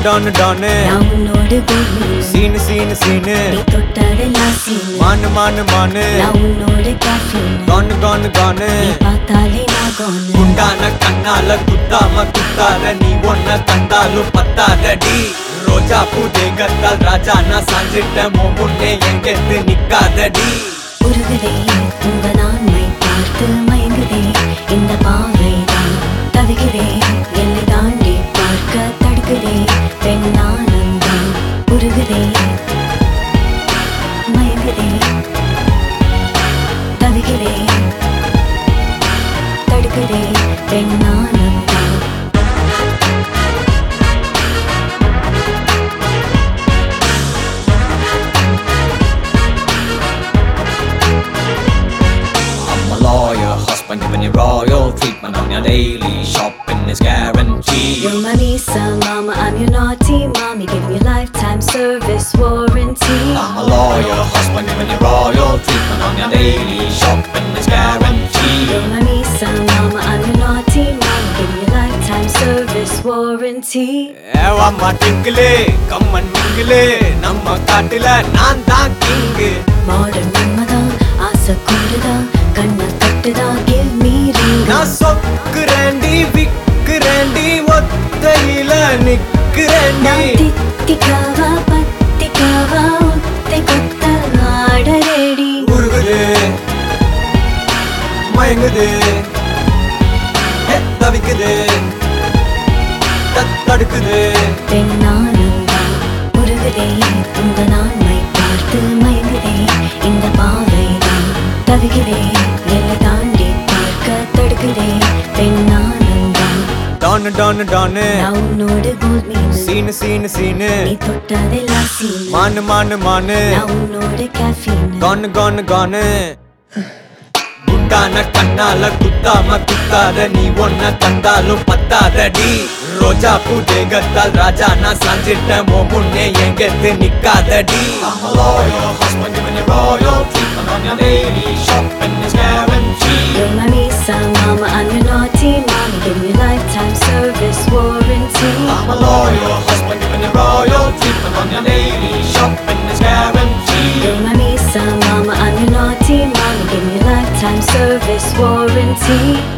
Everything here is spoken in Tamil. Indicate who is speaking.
Speaker 1: டான் டானு
Speaker 2: நான் உன்னோடு கோமி
Speaker 1: சீனு சீனு சீனு
Speaker 2: நீ தொட்டதெல்லாம் சீனு
Speaker 1: மானு மானு மானு
Speaker 2: நான் உன்னோடு கேஃபீன்
Speaker 1: கானு கானு கானு
Speaker 2: நீ பார்த்தாலே நான் கோனு
Speaker 1: குண்டான கண்ணால குத்தாம குத்தாத நீ ஒன்ன கண்டாலும் பத்தாதடி ரோஜா பூ தேகத்தால் ராஜா நான் சாஞ்சிட்ட முன்னே எங்கெத்து நிக்காதடி
Speaker 2: உருகுதே உங்க நான்மை பார்த்து மயங்குதே இந்த பாவைதான் தவிக்கிறே எல்லை தாண்டி பார்க்க தடுக்குதே பெண்ணானந்தான் உருகுதே மயங்குதே தவிக்கிறே தடுக்குதே பெண்ணானந்தான்
Speaker 1: Lawyer, husband giving you royal treatment on your daily shopping is guaranteed.
Speaker 2: You're my Lisa, mama, I'm your naughty mommy, giving you lifetime service warranty.
Speaker 1: I'm a lawyer, husband giving you royal treatment on your daily shopping is guaranteed.
Speaker 2: You're my Lisa, mama, I'm your naughty mommy, giving you lifetime service warranty.
Speaker 1: ஏவாம்மா டிங்கிளே கம்மன் மிங்கிளே நம்ம காட்டுல நான் தான் கிங்கு
Speaker 2: Modern மன்மதான் ஆசை கூடுதா கண்ணை தட்டுதா give me ring.
Speaker 1: நான் சொக்குறேண்டி விக்குறேண்டி ஒத்தையில நிக்குறேண்டி
Speaker 2: நான் தித்திக்காவா பத்திக்காவா ஒத்தை கொத்த ஆட ரெடி.
Speaker 1: உருகுது மயங்குது தவிக்குது தடுக்குது
Speaker 2: பெண்ணானந்தா உருகுதே உங்க நான்மை பார்த்து மயங்குதே இந்த பாவைதான் தவிக்கிறே எல்லை தாண்டி பார்க்க தடுக்குதே பெண்ணானந்தா
Speaker 1: டானு டானு டானு
Speaker 2: நான் உன்னோடு கோல்ட் மீன்
Speaker 1: சீனு சீனு சீனு
Speaker 2: நீ தொட்டதெல்லாம் சீனு
Speaker 1: மானு மானு மானு
Speaker 2: நான் உன்னோடு கேஃபீன்
Speaker 1: கானு கானு கானு குண்டான கண்ணால குத்தாம குத்தாத நீ ஒன்ன கண்டாலும் பத்தாதடி ரோஜா பூ தேகத்தால் ராஜா நான் சாஞ்சிட்ட முன்னே எங்கெத்து நிக்காதடி I'm a loyal husband giving you royal treatment on your daily shopping is guaranteed.
Speaker 2: You're my Lisa, mama, I'm your naughty mommy, giving you lifetime service warranty.
Speaker 1: I'm a loyal husband giving you royal treatment on your daily shopping is guaranteed.
Speaker 2: You're my Lisa, mama, I'm your naughty mommy, giving you lifetime service warranty.